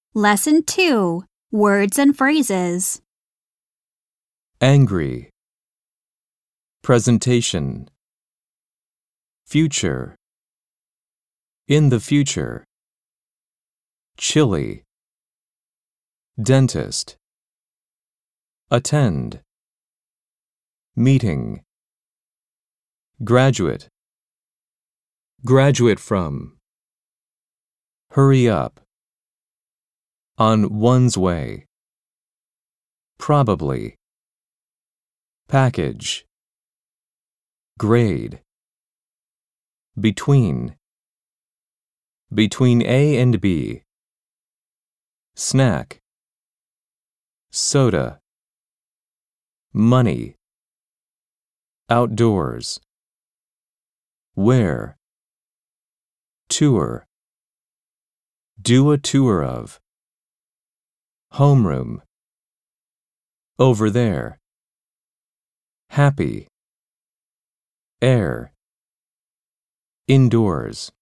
Lesson 2. Words and phrases. Angry. Presentation. Future. In the future. Chilly. Dentist. Attend. Meeting. Graduate. Graduate from. Hurry up. On one's way. Probably. Package. Grade. Between. Between A and B. Snack. Soda. Money. Outdoors. Where. Tour. Do a tour of. Homeroom. Over there. Happy. Air. Indoors.